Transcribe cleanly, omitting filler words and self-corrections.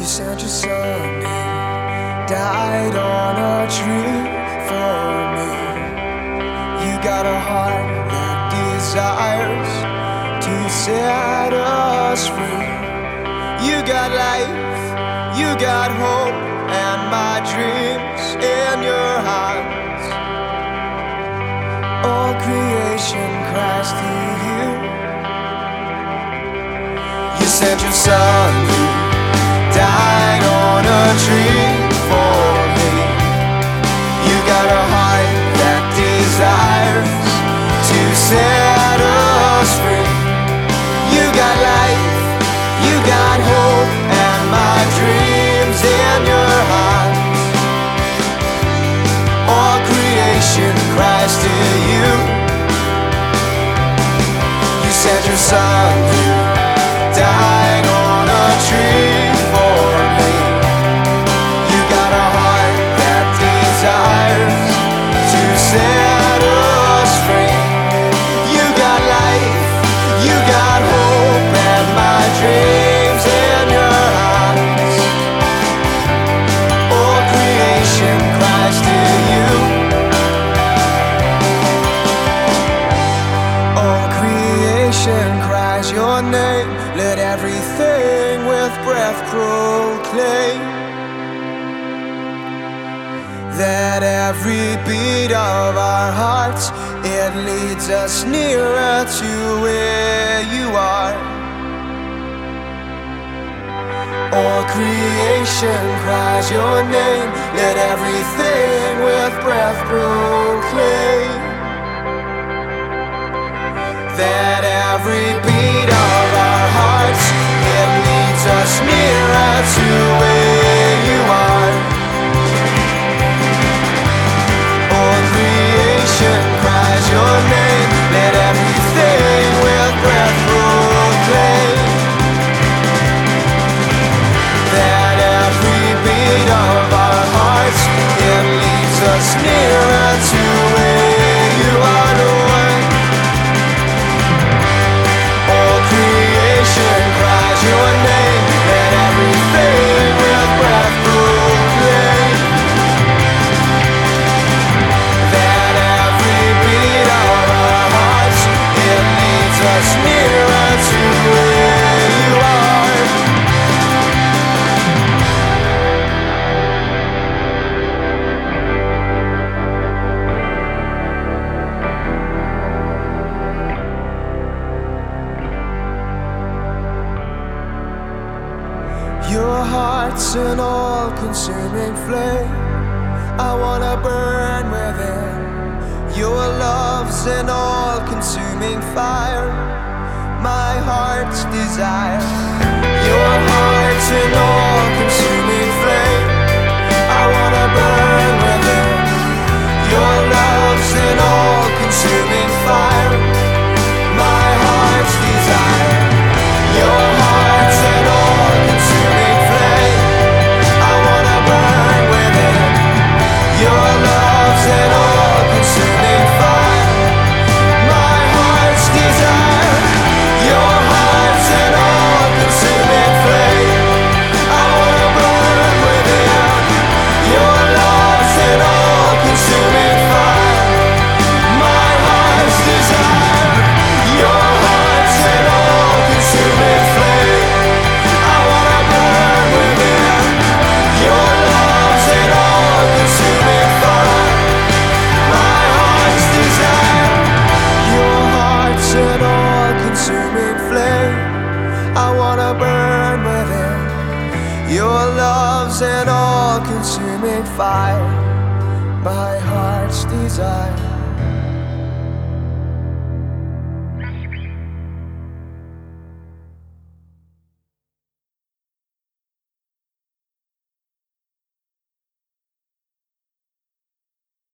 sent your son, he died on a tree for me. You got a heart that desires to set us free. You got life, you got hope, and my dreams in your hands. All creation cries to you. You sent your son, who died on a tree for me. You got a heart that desires to set us free. You got life, you got hope, and my dreams in your hands. All creation cries to you. You sent your son, who died on a tree for me. You got a heart that desires to set us free. You got life, you got hope, and my dreams in your hands. All creation cries to you. All creation cries your name. Let everything with breath proclaim that every beat of our hearts, it leads us nearer to where you are. All creation cries your name. Let everything with breath proclaim that every beat of our hearts, it leads us nearer to where you are. All creation cries your name. Let everything with breath proclaim that every beat of our hearts, it leads us nearer to where you are, Lord. All creation cries your name. Let everything with breath proclaim that every beat of our hearts, it leads us nearer to where you are. Your heart's an all-consuming flame. I wanna burn within. Your love's an all-consuming fire, my heart's desire. Your heart's an all-consuming flame. I wanna burn within. Your love's an all-consuming fire, my heart's desire. Your heart's an all-consuming flame. I wanna burn within. Your love's an all-consuming fire, my heart's desire. Your heart's an all-consuming flame. I wanna burn within. Your love's an all-consuming fire, my heart's desire. Your heart's an all-consuming flame. I wanna burn within. Your love's an all-consuming fire, my heart's desire. Your heart's an all-consuming flame. I wanna burn within. Your love's an all-consuming fire, my heart's desire.